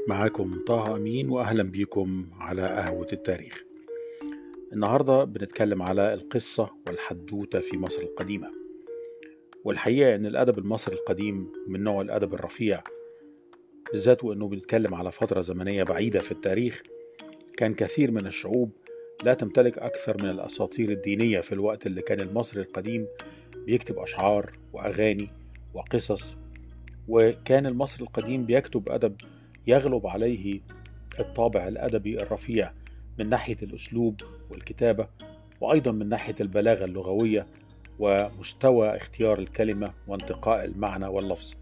معاكم طه أمين وأهلا بيكم على قهوة التاريخ. النهاردة بنتكلم على القصة والحدوتة في مصر القديمة. والحقيقة أن الأدب المصري القديم من نوع الأدب الرفيع، بالذات وأنه بنتكلم على فترة زمنية بعيدة في التاريخ. كان كثير من الشعوب لا تمتلك أكثر من الأساطير الدينية في الوقت اللي كان المصري القديم بيكتب أشعار وأغاني وقصص. وكان المصري القديم بيكتب أدب يغلب عليه الطابع الأدبي الرفيع من ناحية الأسلوب والكتابة، وأيضا من ناحية البلاغة اللغوية ومستوى اختيار الكلمة وانتقاء المعنى واللفظ.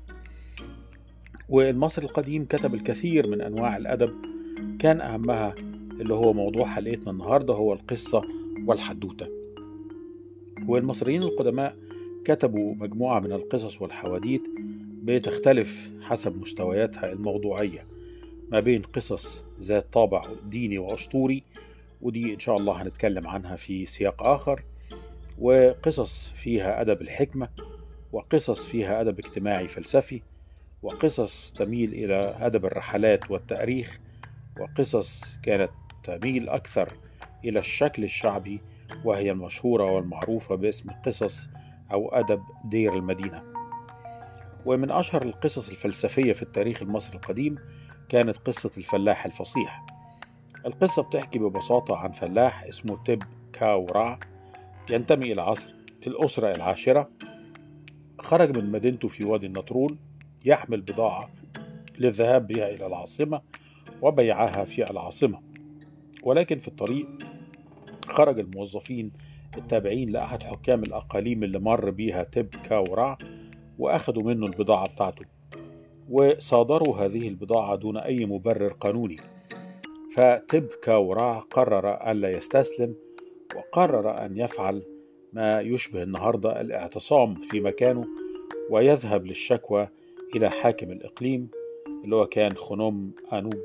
والمصري القديم كتب الكثير من أنواع الأدب، كان أهمها اللي هو موضوع حلقتنا النهاردة هو القصة والحدوتة. والمصريين القدماء كتبوا مجموعة من القصص والحواديت بتختلف حسب مستوياتها الموضوعية، ما بين قصص ذات طابع ديني وأسطوري، ودي إن شاء الله هنتكلم عنها في سياق آخر، وقصص فيها أدب الحكمة، وقصص فيها أدب اجتماعي فلسفي، وقصص تميل إلى أدب الرحلات والتاريخ، وقصص كانت تميل أكثر إلى الشكل الشعبي وهي المشهورة والمعروفة باسم قصص أو أدب دير المدينة. ومن أشهر القصص الفلسفية في التاريخ المصري القديم كانت قصة الفلاح الفصيح. القصة بتحكي ببساطة عن فلاح اسمه تب كاو رع، ينتمي إلى عصر الأسرة العاشرة. خرج من مدينته في وادي النطرون يحمل بضاعة للذهاب بها إلى العاصمة وبيعها في العاصمة، ولكن في الطريق خرج الموظفين التابعين لأحد حكام الأقاليم اللي مر بيها تب كاو رع وأخذوا منه البضاعة بتاعته، وصادروا هذه البضاعة دون أي مبرر قانوني. فتب كاو رع قرر أن لا يستسلم، وقرر أن يفعل ما يشبه النهاردة الاعتصام في مكانه، ويذهب للشكوى إلى حاكم الإقليم اللي هو كان خنوم آنوب.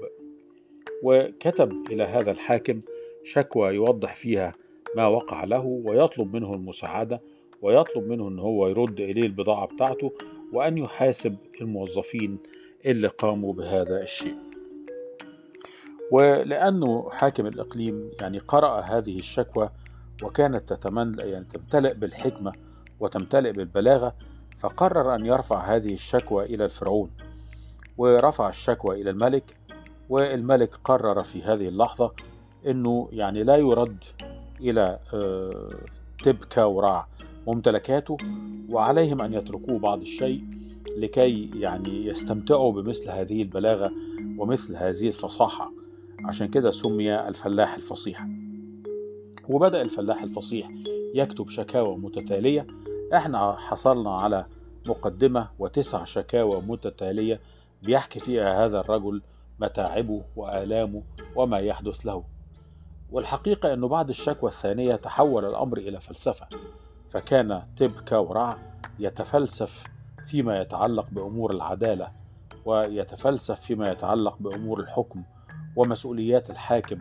وكتب إلى هذا الحاكم شكوى يوضح فيها ما وقع له، ويطلب منه المساعدة، ويطلب منه أن هو يرد إليه البضاعة بتاعته، وأن يحاسب الموظفين اللي قاموا بهذا الشيء. ولأنه حاكم الإقليم قرأ هذه الشكوى وكانت تمتلئ بالحكمة وتمتلئ بالبلاغة، فقرر أن يرفع هذه الشكوى إلى الفرعون، ورفع الشكوى إلى الملك. والملك قرر في هذه اللحظة أنه لا يرد إلى تب كاو رع ممتلكاته، وعليهم أن يتركوه بعض الشيء لكي يستمتعوا بمثل هذه البلاغة ومثل هذه الفصاحة. عشان كده سمي الفلاح الفصيح. وبدأ الفلاح الفصيح يكتب شكاوى متتالية. احنا حصلنا على مقدمة و9 شكاوى متتالية بيحكي فيها هذا الرجل متاعبه وآلامه وما يحدث له. والحقيقة أنه بعد الشكوى الثانية تحول الأمر إلى فلسفة، فكان تب كاو رع يتفلسف فيما يتعلق بأمور العدالة، ويتفلسف فيما يتعلق بأمور الحكم ومسؤوليات الحاكم،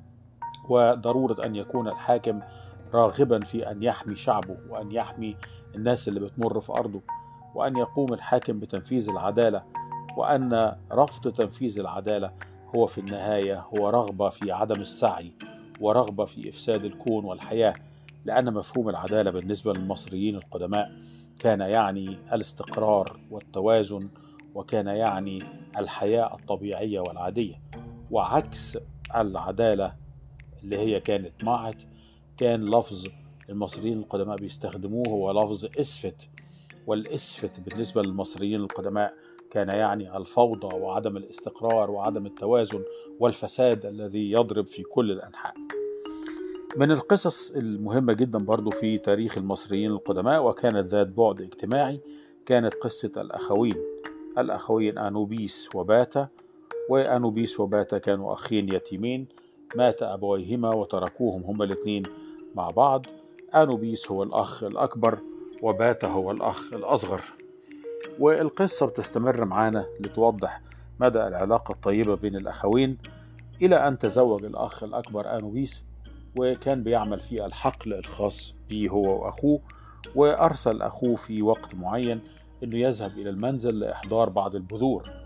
وضرورة أن يكون الحاكم راغبا في أن يحمي شعبه وأن يحمي الناس اللي بتمر في أرضه، وأن يقوم الحاكم بتنفيذ العدالة، وأن رفض تنفيذ العدالة هو في النهاية هو رغبة في عدم السعي ورغبة في إفساد الكون والحياة، لأن مفهوم العدالة بالنسبة للمصريين القدماء كان يعني الاستقرار والتوازن، وكان يعني الحياة الطبيعية والعادية. وعكس العدالة اللي هي كانت معت، كان لفظ المصريين القدماء بيستخدموه هو لفظ إسفت. والإسفت بالنسبة للمصريين القدماء كان يعني الفوضى وعدم الاستقرار وعدم التوازن والفساد الذي يضرب في كل الأنحاء. من القصص المهمة جدا برضو في تاريخ المصريين القدماء وكانت ذات بعد اجتماعي كانت قصة الأخوين أنوبيس وباتا. وأنوبيس وباتا كانوا أخين يتيمين مات أبويهما وتركوهم هما الاثنين مع بعض. أنوبيس هو الأخ الأكبر وباتا هو الأخ الأصغر. والقصة بتستمر معانا لتوضح مدى العلاقة الطيبة بين الأخوين، إلى أن تزوج الأخ الأكبر أنوبيس، وكان بيعمل في الحقل الخاص به هو وأخوه. وأرسل أخوه في وقت معين أنه يذهب إلى المنزل لإحضار بعض البذور،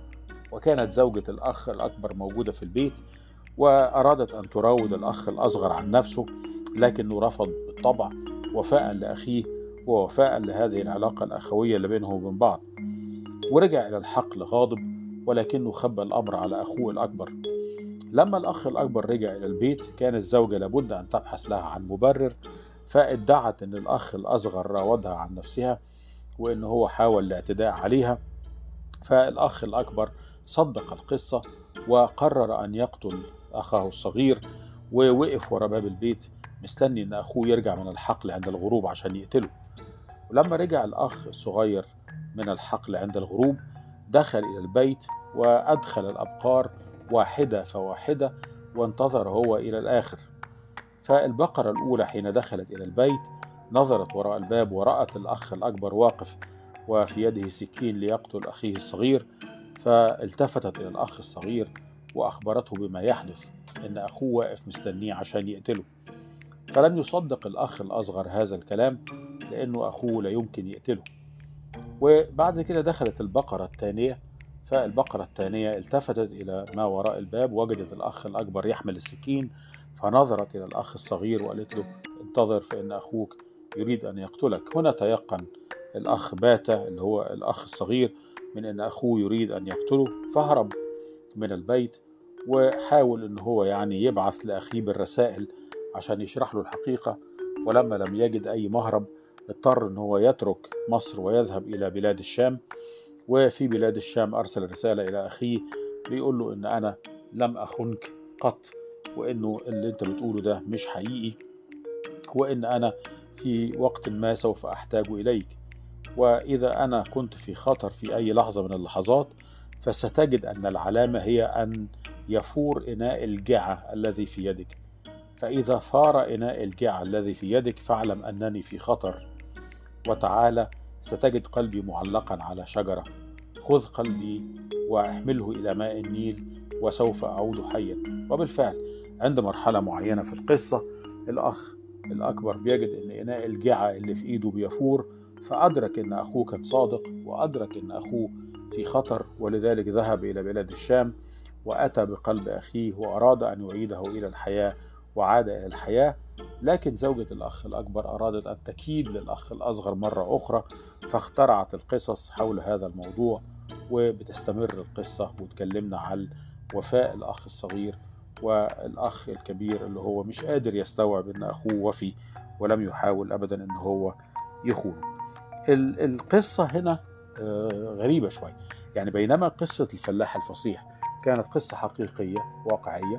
وكانت زوجة الأخ الأكبر موجودة في البيت، وأرادت أن تراود الأخ الأصغر عن نفسه، لكنه رفض بالطبع وفاء لأخيه ووفاء لهذه العلاقة الأخوية اللي بينهم وبين بعض، ورجع إلى الحقل غاضب، ولكنه خبى الأمر على أخوه الأكبر. لما الأخ الأكبر رجع إلى البيت كانت الزوجة لابد أن تبحث لها عن مبرر، فادعت أن الأخ الأصغر راودها عن نفسها وأن هو حاول الاعتداء عليها. فالأخ الأكبر صدق القصة وقرر أن يقتل أخاه الصغير، ووقف ورا باب البيت مستني أن أخوه يرجع من الحقل عند الغروب عشان يقتله. ولما رجع الأخ الصغير من الحقل عند الغروب دخل إلى البيت وأدخل الأبقار واحدة فواحدة وانتظر هو إلى الآخر. فالبقرة الأولى حين دخلت إلى البيت نظرت وراء الباب ورأت الأخ الأكبر واقف وفي يده سكين ليقتل أخيه الصغير، فالتفتت إلى الأخ الصغير وأخبرته بما يحدث، إن أخوه واقف مستنيه عشان يقتله. فلم يصدق الأخ الأصغر هذا الكلام لأنه أخوه لا يمكن يقتله. وبعد كده دخلت البقرة الثانية، فالبقرة الثانية التفتت إلى ما وراء الباب وجدت الأخ الأكبر يحمل السكين، فنظرت إلى الأخ الصغير وقالت له انتظر فإن أخوك يريد أن يقتلك. هنا تيقن الأخ باتا اللي هو الأخ الصغير من أن أخوه يريد أن يقتله، فهرب من البيت وحاول أن هو يبعث لأخيه بالرسائل عشان يشرح له الحقيقة. ولما لم يجد أي مهرب اضطر أن هو يترك مصر ويذهب إلى بلاد الشام. وفي بلاد الشام أرسل رسالة إلى أخيه بيقول له إن أنا لم أخنك قط، وإنه اللي أنت بتقوله ده مش حقيقي، وإن أنا في وقت ما سوف أحتاج إليك، وإذا أنا كنت في خطر في أي لحظة من اللحظات فستجد أن العلامة هي أن يفور إناء الجعة الذي في يدك، فإذا فار إناء الجعة الذي في يدك فاعلم أنني في خطر، وتعالى ستجد قلبي معلقا على شجرة، خذ قلبي واحمله إلى ماء النيل وسوف أعود حيا. وبالفعل عند مرحلة معينة في القصة الأخ الأكبر بيجد أن إناء الجعة اللي في إيده بيفور، فأدرك أن أخوه كان صادق وأدرك أن أخوه في خطر، ولذلك ذهب إلى بلاد الشام وأتى بقلب أخيه وأراد أن يعيده إلى الحياة وعاد إلى الحياة. لكن زوجة الأخ الأكبر أرادت أن تكيد للأخ الأصغر مرة أخرى، فاخترعت القصص حول هذا الموضوع، وبتستمر القصة وتكلمنا عن وفاء الأخ الصغير والأخ الكبير اللي هو مش قادر يستوعب أن أخوه وفي ولم يحاول أبدا أن هو يخونه. القصة هنا غريبة شوي، بينما قصة الفلاح الفصيح كانت قصة حقيقية واقعية،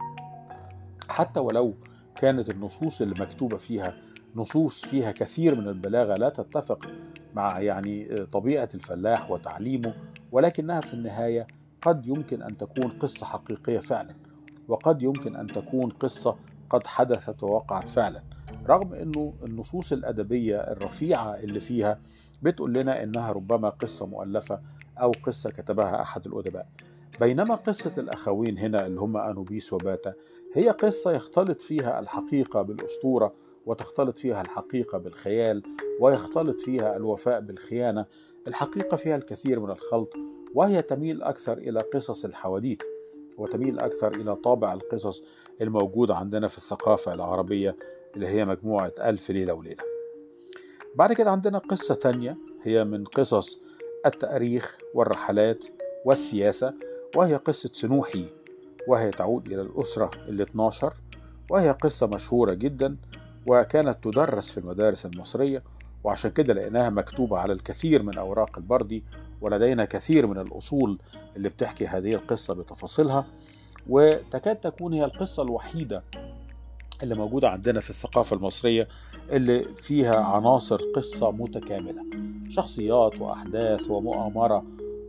حتى ولو كانت النصوص اللي مكتوبة فيها نصوص فيها كثير من البلاغة لا تتفق مع طبيعة الفلاح وتعليمه، ولكنها في النهاية قد يمكن أن تكون قصة حقيقية فعلا، وقد يمكن أن تكون قصة قد حدثت ووقعت فعلا، رغم أنه النصوص الأدبية الرفيعة اللي فيها بتقول لنا أنها ربما قصة مؤلفة أو قصة كتبها أحد الأدباء. بينما قصة الأخوين هنا اللي هم أنوبيس وباتا هي قصة يختلط فيها الحقيقة بالأسطورة، وتختلط فيها الحقيقة بالخيال، ويختلط فيها الوفاء بالخيانة. الحقيقة فيها الكثير من الخلط، وهي تميل أكثر إلى قصص الحواديت، وتميل أكثر إلى طابع القصص الموجودة عندنا في الثقافة العربية اللي هي مجموعة ألف ليلة وليلة. بعد كده عندنا قصة تانية هي من قصص التاريخ والرحلات والسياسة، وهي قصة سنوحي، وهي تعود إلى الأسرة ال12، وهي قصة مشهورة جدا وكانت تدرس في المدارس المصرية، وعشان كده لقيناها مكتوبة على الكثير من أوراق البردي، ولدينا كثير من الأصول اللي بتحكي هذه القصة بتفاصيلها، وتكاد تكون هي القصة الوحيدة اللي موجودة عندنا في الثقافة المصرية اللي فيها عناصر قصة متكاملة، شخصيات وأحداث ومؤامرة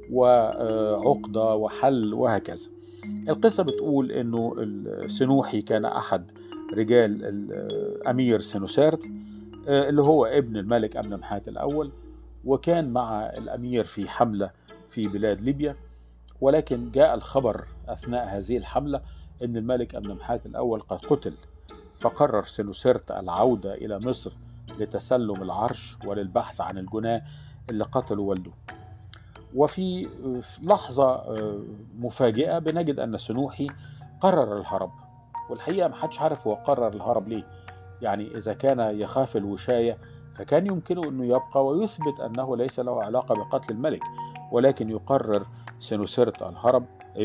وعقدة وحل وهكذا. القصة بتقول إنه سنوحي كان أحد رجال الأمير سنوسرت اللي هو ابن الملك أمنمحات الأول، وكان مع الأمير في حملة في بلاد ليبيا، ولكن جاء الخبر أثناء هذه الحملة إن الملك أمنمحات الأول قد قتل، فقرر سنوسرت العودة إلى مصر لتسلم العرش وللبحث عن الجناه اللي قتلوا والده. وفي لحظة مفاجئة بنجد أن سنوحي قرر الهرب. والحقيقة محدش عارف هو قرر الهرب ليه. يعني إذا كان يخاف الوشاية فكان يمكنه أنه يبقى ويثبت أنه ليس له علاقة بقتل الملك، ولكن يقرر سنوسرت الهرب،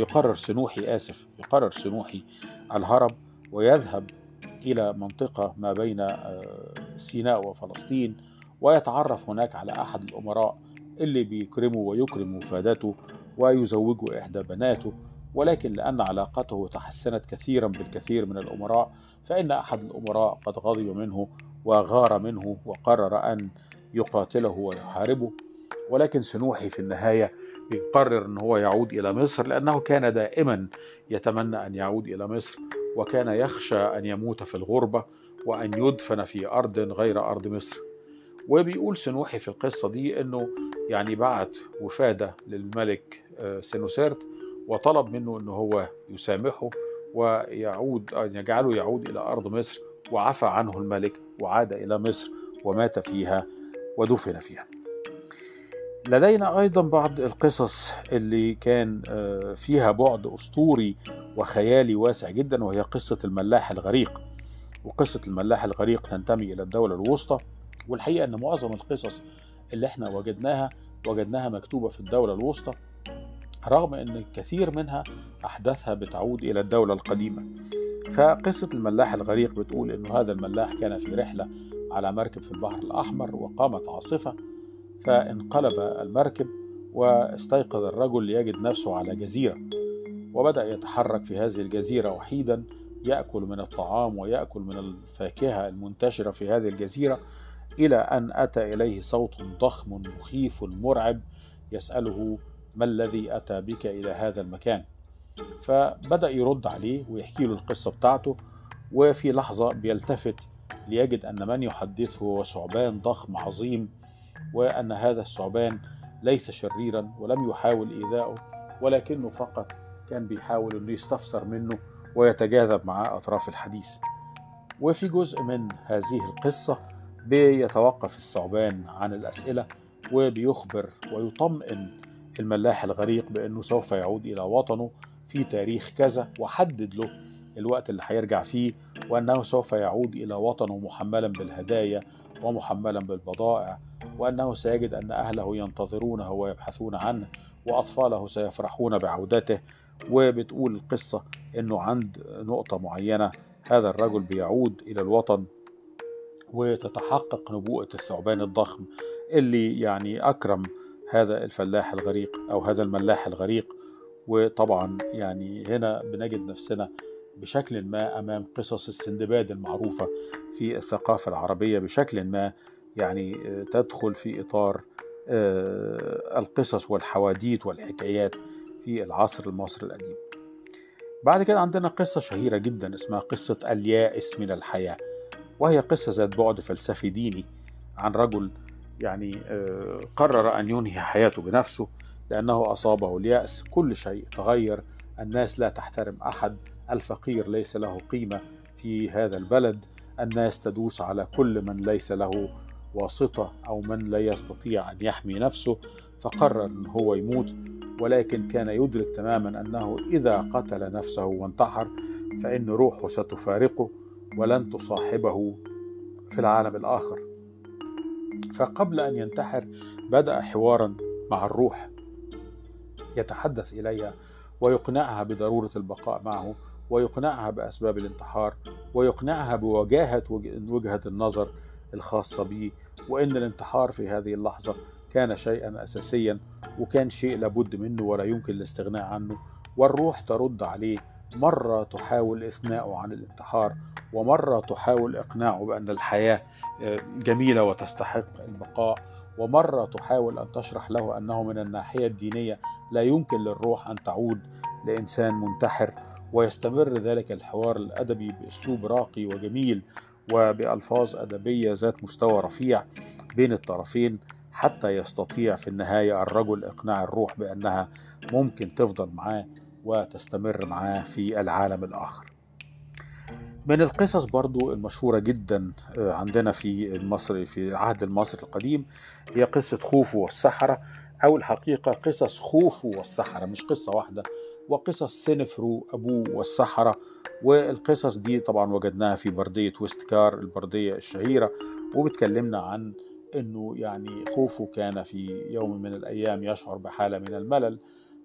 يقرر سنوحي الهرب ويذهب إلى منطقة ما بين سيناء وفلسطين، ويتعرف هناك على أحد الأمراء اللي بيكرمه ويكرم مفادته ويزوجه إحدى بناته. ولكن لأن علاقته تحسنت كثيرا بالكثير من الأمراء، فإن أحد الأمراء قد غضب منه وغار منه وقرر أن يقاتله ويحاربه. ولكن سنوحي في النهاية يقرر أن هو يعود إلى مصر، لأنه كان دائما يتمنى أن يعود إلى مصر، وكان يخشى أن يموت في الغربة وأن يدفن في أرض غير أرض مصر. وبيقول سنوحي في القصة دي أنه يعني بعت وفادة للملك سنوسرت وطلب منه أنه هو يسامحه ويعود، أن يجعله يعود إلى أرض مصر، وعفى عنه الملك وعاد إلى مصر ومات فيها ودفن فيها. لدينا أيضا بعض القصص اللي كان فيها بعد أسطوري وخيالي واسع جدا، وهي قصة الملاح الغريق. وقصة الملاح الغريق تنتمي إلى الدولة الوسطى، والحقيقة أن معظم القصص اللي احنا وجدناها مكتوبة في الدولة الوسطى، رغم أن كثير منها أحداثها بتعود إلى الدولة القديمة. فقصة الملاح الغريق بتقول أن هذا الملاح كان في رحلة على مركب في البحر الأحمر، وقامت عاصفة فانقلب المركب، واستيقظ الرجل ليجد نفسه على جزيرة، وبدأ يتحرك في هذه الجزيرة وحيدا، يأكل من الطعام ويأكل من الفاكهة المنتشرة في هذه الجزيرة، إلى أن أتى إليه صوت ضخم مخيف مرعب يسأله: ما الذي أتى بك إلى هذا المكان؟ فبدأ يرد عليه ويحكي له القصة بتاعته. وفي لحظة بيلتفت ليجد أن من يحدثه هو ثعبان ضخم عظيم، وأن هذا الثعبان ليس شريرا ولم يحاول إيذائه، ولكنه فقط كان بيحاول أنه يستفسر منه ويتجاذب معه أطراف الحديث. وفي جزء من هذه القصة بيتوقف الثعبان عن الأسئلة، وبيخبر ويطمئن الملاح الغريق بأنه سوف يعود إلى وطنه في تاريخ كذا، وحدد له الوقت اللي هيرجع فيه، وأنه سوف يعود إلى وطنه محملا بالهدايا ومحملا بالبضائع، وأنه سيجد أن أهله ينتظرونه ويبحثون عنه، وأطفاله سيفرحون بعودته. وبتقول القصة أنه عند نقطة معينة هذا الرجل بيعود إلى الوطن، وتتحقق نبوءة الثعبان الضخم اللي يعني أكرم هذا الفلاح الغريق أو هذا الملاح الغريق. وطبعا يعني هنا بنجد نفسنا بشكل ما أمام قصص السندباد المعروفة في الثقافة العربية، بشكل ما يعني تدخل في إطار القصص والحواديت والحكايات في العصر المصري القديم. بعد كده عندنا قصة شهيرة جدا اسمها قصة اليائس من الحياة، وهي قصة ذات بعد فلسفي ديني عن رجل يعني قرر أن ينهي حياته بنفسه لأنه أصابه اليأس. كل شيء تغير، الناس لا تحترم أحد، الفقير ليس له قيمة في هذا البلد، الناس تدوس على كل من ليس له واسطة أو من لا يستطيع أن يحمي نفسه. فقرر أن هو يموت، ولكن كان يدرك تماما أنه إذا قتل نفسه وانتحر فإن روحه ستفارقه ولن تصاحبه في العالم الآخر. فقبل أن ينتحر بدأ حوارا مع الروح، يتحدث إليها ويقنعها بضرورة البقاء معه، ويقنعها بأسباب الانتحار، ويقنعها بوجاهة وجهة النظر الخاصة به، وإن الانتحار في هذه اللحظة كان شيئا أساسيا، وكان شيء لابد منه ولا يمكن الاستغناء عنه. والروح ترد عليه، مرة تحاول إثناءه عن الانتحار، ومرة تحاول إقناعه بأن الحياة جميلة وتستحق البقاء، ومرة تحاول أن تشرح له أنه من الناحية الدينية لا يمكن للروح أن تعود لإنسان منتحر. ويستمر ذلك الحوار الأدبي بأسلوب راقي وجميل وبألفاظ أدبية ذات مستوى رفيع بين الطرفين، حتى يستطيع في النهاية الرجل إقناع الروح بأنها ممكن تفضل معاه وتستمر معاه في العالم الآخر. من القصص برضو المشهورة جدا عندنا في مصر في عهد المصري القديم هي قصة خوفو والسحرة، أو الحقيقة قصص خوفو والسحرة، مش قصة واحدة، وقصص سنفرو أبوه والسحرة. والقصص دي طبعا وجدناها في بردية وستكار، البردية الشهيرة، وبتكلمنا عن أنه يعني خوفو كان في يوم من الأيام يشعر بحالة من الملل،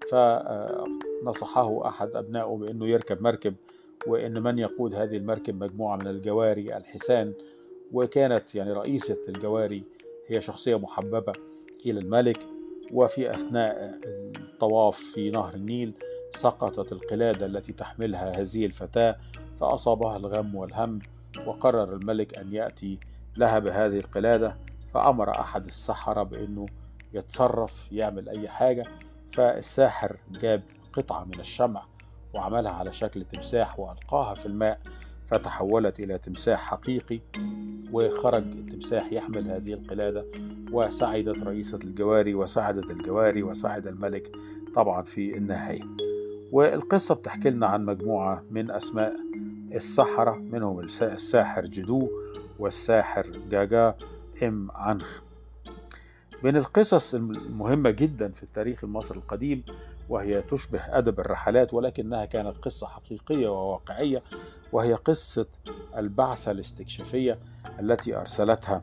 فنصحه أحد أبنائه بأنه يركب مركب، وأن من يقود هذه المركب مجموعة من الجواري الحسان، وكانت يعني رئيسة الجواري هي شخصية محببة إلى الملك. وفي أثناء الطواف في نهر النيل سقطت القلادة التي تحملها هذه الفتاة، فأصابها الغم والهم، وقرر الملك أن يأتي لها بهذه القلادة، فأمر أحد السحرة بأنه يتصرف يعمل أي حاجة. فالساحر جاب قطعة من الشمع وعملها على شكل تمساح وألقاها في الماء، فتحولت إلى تمساح حقيقي، وخرج التمساح يحمل هذه القلادة، وسعدت رئيسة الجواري وسعدت الجواري وسعد الملك طبعا في النهاية. والقصة بتحكي لنا عن مجموعة من أسماء السحرة، منهم الساحر جدو والساحر جاجا إم عنخ. من القصص المهمة جدا في التاريخ المصري القديم، وهي تشبه أدب الرحلات ولكنها كانت قصة حقيقية وواقعية، وهي قصة البعثة الاستكشافية التي أرسلتها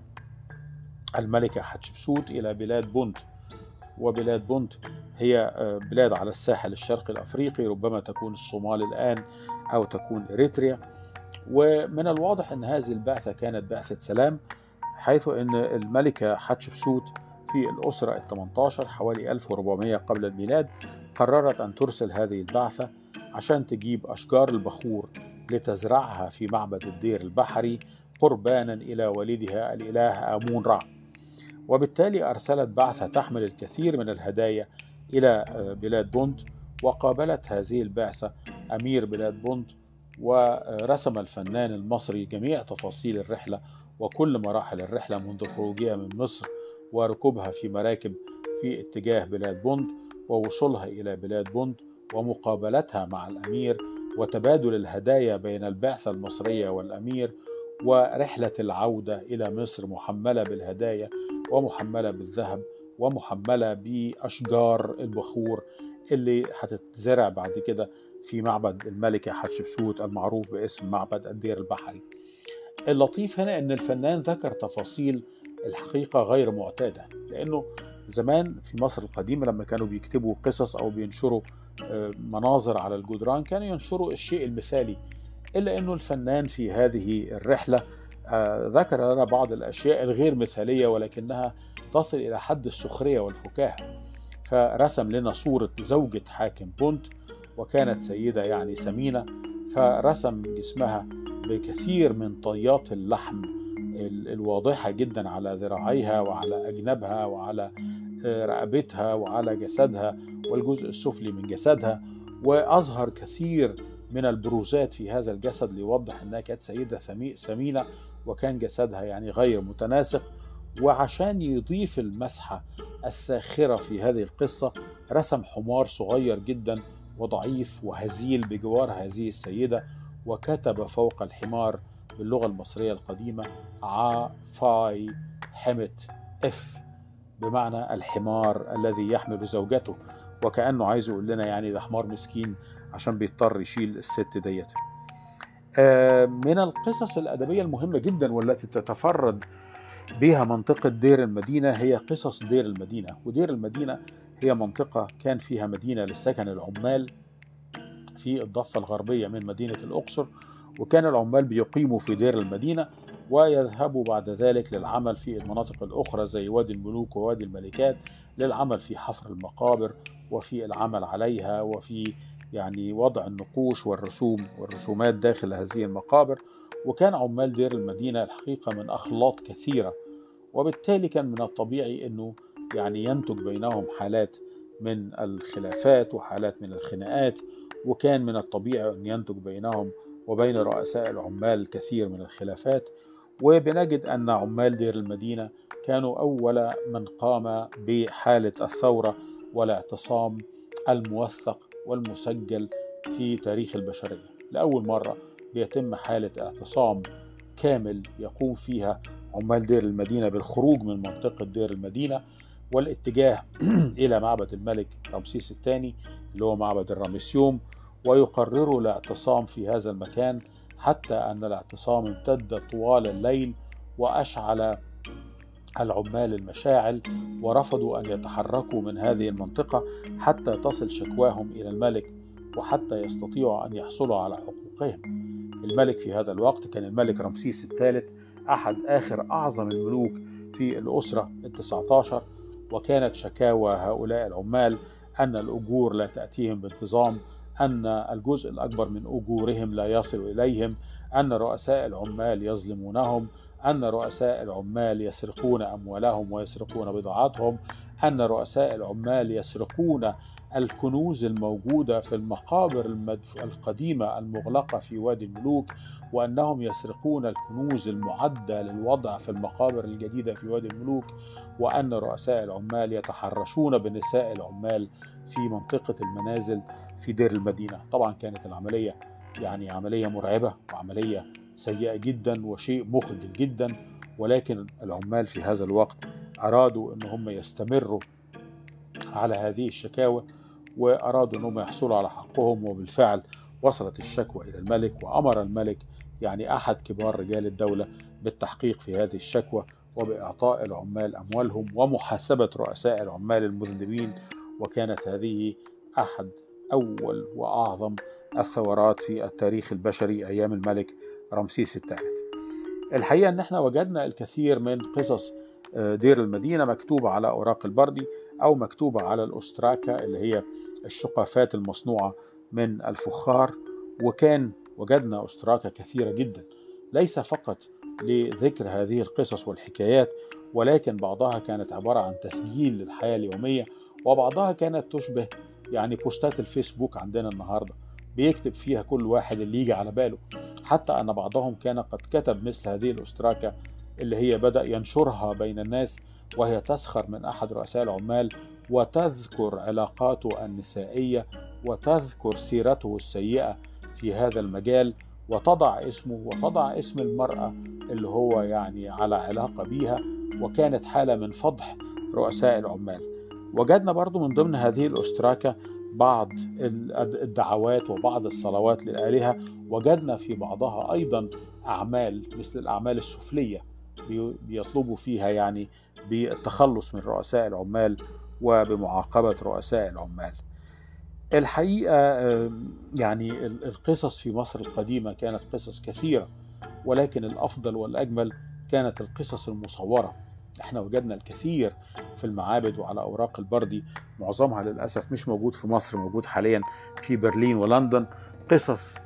الملكة حتشبسوت إلى بلاد بونت. وبلاد بونت هي بلاد على الساحل الشرقي الأفريقي، ربما تكون الصومال الآن أو تكون إريتريا. ومن الواضح أن هذه البعثة كانت بعثة سلام، حيث أن الملكة حتشبسوت في الأسرة ال18 حوالي 1400 قبل الميلاد قررت أن ترسل هذه البعثة عشان تجيب أشجار البخور لتزرعها في معبد الدير البحري قربانا إلى والدها الإله آمون را. وبالتالي أرسلت بعثة تحمل الكثير من الهدايا إلى بلاد بونت، وقابلت هذه البعثة أمير بلاد بونت، ورسم الفنان المصري جميع تفاصيل الرحلة وكل مراحل الرحلة منذ خروجها من مصر وركوبها في مراكب في اتجاه بلاد بونت ووصولها إلى بلاد بونت ومقابلتها مع الأمير وتبادل الهدايا بين البعثة المصرية والأمير، ورحلة العودة إلى مصر محملة بالهدايا ومحملة بالذهب ومحملة بأشجار البخور اللي هتتزرع بعد كده في معبد الملكة حتشبسوت المعروف باسم معبد الدير البحري. اللطيف هنا أن الفنان ذكر تفاصيل الحقيقة غير معتادة، لأنه زمان في مصر القديمة لما كانوا بيكتبوا قصص أو بينشروا مناظر على الجدران كانوا ينشروا الشيء المثالي، إلا أنه الفنان في هذه الرحلة ذكر لنا بعض الأشياء الغير مثالية ولكنها تصل إلى حد السخرية والفكاهة. فرسم لنا صورة زوجة حاكم بونت، وكانت سيدة يعني سمينة، فرسم جسمها بكثير من طيات اللحم الواضحة جدا على ذراعيها وعلى أجنابها وعلى رقبتها وعلى جسدها والجزء السفلي من جسدها، وأظهر كثير من البروزات في هذا الجسد ليوضح أنها كانت سيدة سمينة وكان جسدها يعني غير متناسق. وعشان يضيف المسحة الساخرة في هذه القصة رسم حمار صغير جدا وضعيف وهزيل بجوار هذه السيدة، وكتب فوق الحمار باللغة المصرية القديمة ع فاي حمت اف، بمعنى الحمار الذي يحمل زوجته، وكأنه عايز يقول لنا يعني ده حمار مسكين عشان بيضطر يشيل الست ديت. من القصص الأدبية المهمة جدا والتي تتفرد بها منطقة دير المدينة هي قصص دير المدينة. ودير المدينة هي منطقة كان فيها مدينة للسكن العمال في الضفة الغربية من مدينة الأقصر، وكان العمال بيقيموا في دير المدينة ويذهبوا بعد ذلك للعمل في المناطق الأخرى زي وادي الملوك ووادي الملكات، للعمل في حفر المقابر وفي العمل عليها وفي يعني وضع النقوش والرسومات داخل هذه المقابر. وكان عمال دير المدينة الحقيقة من أخلاط كثيرة، وبالتالي كان من الطبيعي أنه يعني ينتج بينهم حالات من الخلافات وحالات من الخناقات، وكان من الطبيعي أن ينتج بينهم وبين رؤساء العمال الكثير من الخلافات. وبنجد أن عمال دير المدينة كانوا أول من قام بحالة الثورة والاعتصام الموثق والمسجل في تاريخ البشرية. لأول مرة بيتم حالة اعتصام كامل يقوم فيها عمال دير المدينة بالخروج من منطقة دير المدينة، والاتجاه إلى معبد الملك رمسيس الثاني اللي هو معبد الرامسيوم، ويقرروا الاعتصام في هذا المكان، حتى أن الاعتصام امتد طوال الليل وأشعل العمال المشاعل، ورفضوا أن يتحركوا من هذه المنطقة حتى تصل شكواهم إلى الملك وحتى يستطيعوا أن يحصلوا على حقوقهم. الملك في هذا الوقت كان الملك رمسيس الثالث، أحد آخر أعظم الملوك في الأسرة ال19، وكانت شكاوى هؤلاء العمال أن الأجور لا تأتيهم بانتظام، أن الجزء الأكبر من أجورهم لا يصل إليهم، أن رؤساء العمال يظلمونهم، أن رؤساء العمال يسرقون أموالهم ويسرقون بضاعتهم، أن رؤساء العمال يسرقون الكنوز الموجودة في المقابر القديمة المغلقة في وادي الملوك، وأنهم يسرقون الكنوز المعدة للوضع في المقابر الجديدة في وادي الملوك، وأن رؤساء العمال يتحرشون بنساء العمال في منطقة المنازل في دير المدينة. طبعا كانت العملية يعني عملية مرعبة وعملية سيئة جدا وشيء مخجل جدا، ولكن العمال في هذا الوقت أرادوا أن هم يستمروا على هذه الشكاوى، وأرادوا أنهم يحصلوا على حقهم، وبالفعل وصلت الشكوى إلى الملك، وأمر الملك يعني أحد كبار رجال الدولة بالتحقيق في هذه الشكوى وبإعطاء العمال أموالهم ومحاسبة رؤساء العمال المذنبين. وكانت هذه أحد أول وأعظم الثورات في التاريخ البشري أيام الملك رمسيس الثالث. الحقيقة أن احنا وجدنا الكثير من قصص دير المدينة مكتوبة على أوراق البردي أو مكتوبة على الأستراكة اللي هي الشقافات المصنوعة من الفخار، وكان وجدنا أستراكة كثيرة جدا ليس فقط لذكر هذه القصص والحكايات، ولكن بعضها كانت عبارة عن تسجيل للحياة اليومية، وبعضها كانت تشبه يعني بوستات الفيسبوك عندنا النهاردة بيكتب فيها كل واحد اللي يجي على باله، حتى أن بعضهم كان قد كتب مثل هذه الأستراكة اللي هي بدأ ينشرها بين الناس، وهي تسخر من أحد رؤساء العمال وتذكر علاقاته النسائية وتذكر سيرته السيئة في هذا المجال، وتضع اسمه وتضع اسم المرأة اللي هو يعني على علاقة بيها، وكانت حالة من فضح رؤساء العمال. وجدنا برضو من ضمن هذه الأستراكة بعض الدعوات وبعض الصلوات للآلهة، وجدنا في بعضها أيضا أعمال مثل الأعمال السفلية بيطلبوا فيها يعني بالتخلص من رؤساء العمال وبمعاقبة رؤساء العمال. الحقيقة يعني القصص في مصر القديمة كانت قصص كثيرة، ولكن الأفضل والأجمل كانت القصص المصورة. احنا وجدنا الكثير في المعابد وعلى أوراق البردي، معظمها للأسف مش موجود في مصر، موجود حاليا في برلين ولندن، قصص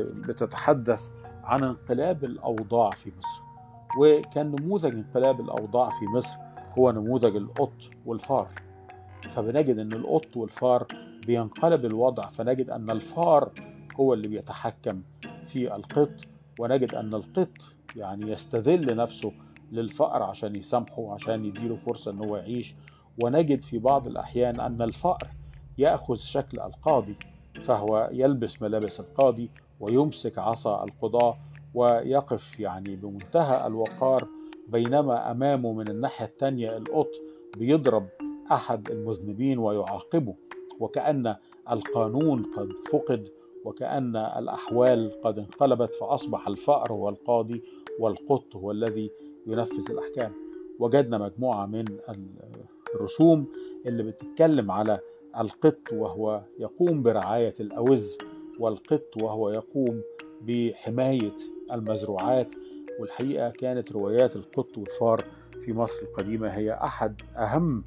بتتحدث عن انقلاب الأوضاع في مصر. وكان نموذج انقلاب الأوضاع في مصر هو نموذج القط والفار، فبنجد أن القط والفار بينقلب الوضع، فنجد أن الفار هو اللي بيتحكم في القط، ونجد أن القط يعني يستذل نفسه للفأر عشان يسامحه عشان يديله فرصة أنه يعيش، ونجد في بعض الأحيان أن الفأر يأخذ شكل القاضي، فهو يلبس ملابس القاضي ويمسك عصا القضاء ويقف يعني بمنتهى الوقار، بينما أمامه من الناحية التانية القط بيضرب أحد المذنبين ويعاقبه، وكأن القانون قد فقد وكأن الأحوال قد انقلبت، فأصبح الفأر هو القاضي والقط هو الذي ينفذ الأحكام. وجدنا مجموعة من الرسوم اللي بتتكلم على القط وهو يقوم برعاية الأوز، والقط وهو يقوم بحماية المزروعات. والحقيقة كانت روايات القط والفار في مصر القديمة هي أحد أهم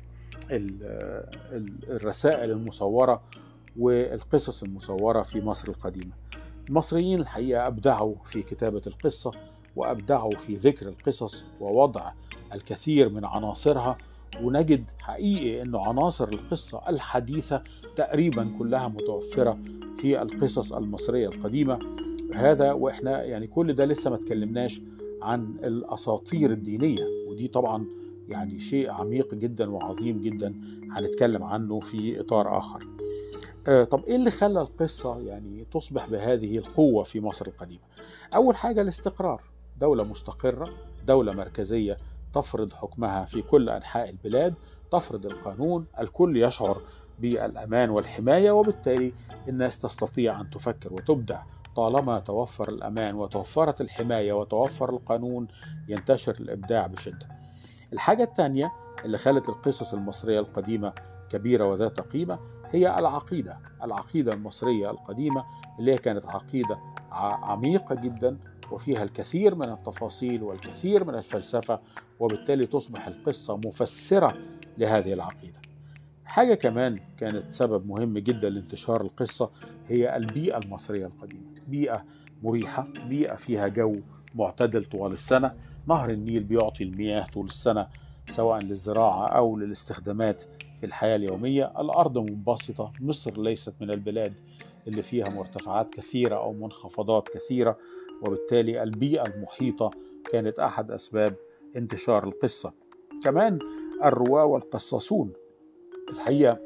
الرسائل المصورة والقصص المصورة في مصر القديمة. المصريين الحقيقة أبدعوا في كتابة القصة، وأبدعوا في ذكر القصص ووضع الكثير من عناصرها، ونجد حقيقي أن عناصر القصة الحديثة تقريبا كلها متوفرة في القصص المصرية القديمة. هذا وإحنا يعني كل ده لسه ما تكلمناش عن الأساطير الدينية، ودي طبعا يعني شيء عميق جدا وعظيم جدا هنتكلم عنه في إطار آخر. طب إيه اللي خلى القصة يعني تصبح بهذه القوة في مصر القديمة؟ أول حاجة الاستقرار، دولة مستقرة، دولة مركزية تفرض حكمها في كل أنحاء البلاد، تفرض القانون الكل يشعر بالأمان والحماية، وبالتالي الناس تستطيع أن تفكر وتبدع. طالما توفر الأمان وتوفرت الحماية وتوفر القانون ينتشر الإبداع بشدة. الحاجة الثانية اللي خلت القصص المصرية القديمة كبيرة وذات قيمة هي العقيدة المصرية القديمة، اللي هي كانت عقيدة عميقة جدا وفيها الكثير من التفاصيل والكثير من الفلسفة، وبالتالي تصبح القصة مفسرة لهذه العقيدة. حاجة كمان كانت سبب مهم جدا لانتشار القصة هي البيئة المصرية القديمة، بيئة مريحة، بيئة فيها جو معتدل طوال السنة. نهر النيل بيعطي المياه طول السنة سواء للزراعة أو للاستخدامات في الحياة اليومية. الأرض منبسطة، مصر ليست من البلاد اللي فيها مرتفعات كثيرة أو منخفضات كثيرة، وبالتالي البيئة المحيطة كانت أحد أسباب انتشار القصة. كمان الرواة والقصاصون، الحقيقة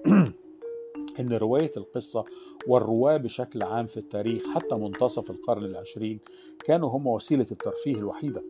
إن رواية القصة والرواة بشكل عام في التاريخ حتى منتصف القرن العشرين كانوا هم وسيلة الترفيه الوحيدة.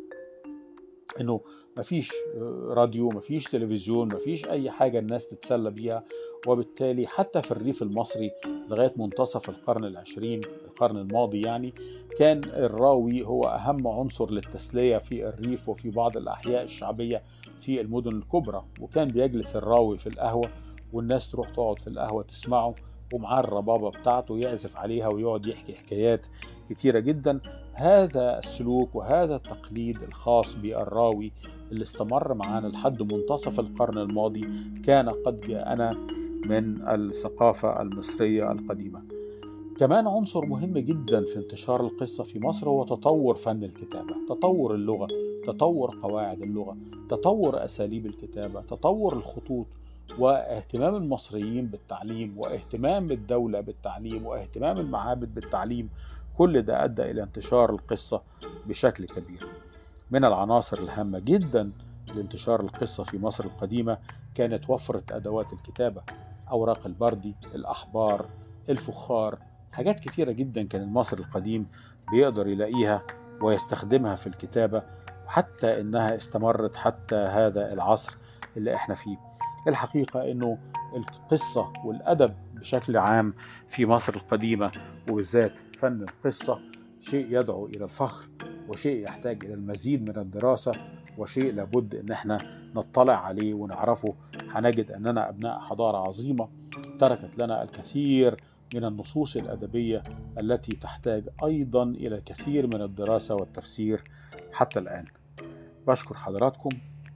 إنه مفيش راديو، مفيش تلفزيون، مفيش أي حاجة الناس تتسلى بيها، وبالتالي حتى في الريف المصري لغاية منتصف القرن العشرين، القرن الماضي يعني، كان الراوي هو أهم عنصر للتسلية في الريف وفي بعض الأحياء الشعبية في المدن الكبرى. وكان بيجلس الراوي في القهوة والناس تروح تقعد في القهوة تسمعه، ومعاه الربابة بتاعته يعزف عليها ويقعد يحكي حكايات كتيرة جدا. هذا السلوك وهذا التقليد الخاص بالراوي اللي استمر معانا لحد منتصف القرن الماضي كان قد جاءنا من الثقافة المصرية القديمة. كمان عنصر مهم جدا في انتشار القصة في مصر هو تطور فن الكتابة، تطور اللغة، تطور قواعد اللغة، تطور أساليب الكتابة، تطور الخطوط، واهتمام المصريين بالتعليم، واهتمام الدولة بالتعليم، واهتمام المعابد بالتعليم. كل ده أدى إلى انتشار القصة بشكل كبير. من العناصر الهامة جدا لانتشار القصة في مصر القديمة كانت وفرة أدوات الكتابة، أوراق البردي، الأحبار، الفخار، حاجات كثيرة جدا كان المصري القديم بيقدر يلاقيها ويستخدمها في الكتابة، وحتى إنها استمرت حتى هذا العصر اللي احنا فيه. الحقيقة إنه القصة والأدب بشكل عام في مصر القديمة وبالذات فن القصة شيء يدعو إلى الفخر، وشيء يحتاج إلى المزيد من الدراسة، وشيء لابد إن احنا نطلع عليه ونعرفه. هنجد أننا أبناء حضارة عظيمة تركت لنا الكثير من النصوص الأدبية التي تحتاج أيضا إلى الكثير من الدراسة والتفسير حتى الآن. بشكر حضراتكم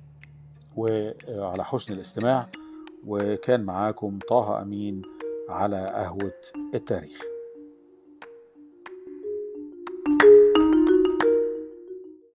وعلى حسن الاستماع، وكان معاكم طه أمين على قهوة التاريخ.